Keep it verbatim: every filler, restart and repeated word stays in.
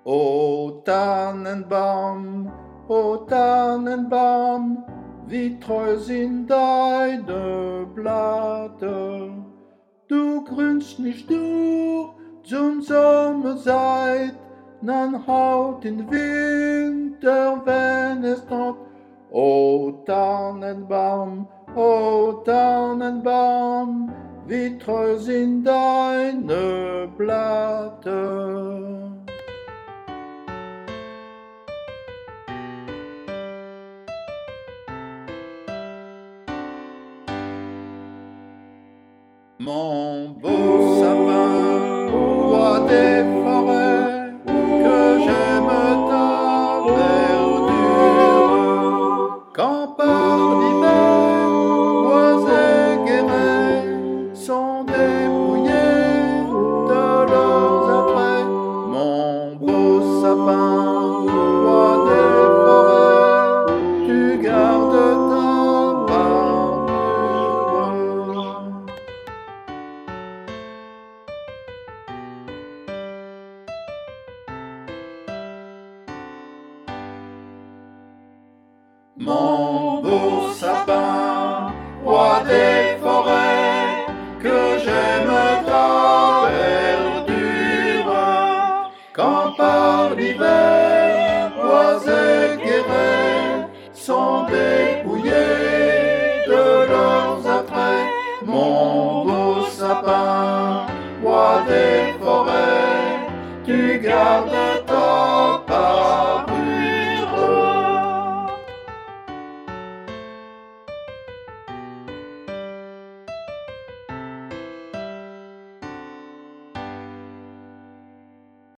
O Tannenbaum, o Tannenbaum, wie treu sind deine Blätter. Du grünst nicht nur zum Sommerzeit, dann haut den Winter, wenn es dort. O Tannenbaum, o Tannenbaum, wie treu sind deine Blätter. Mon beau sapin, roi des forêts, que j'aime ta verdure. Quand par l'hiver, bois et guérets sont dépouillés de leurs attraits. Mon beau sapin, roi des forêts, tu gardes ta barbure. Mon beau sapin, roi des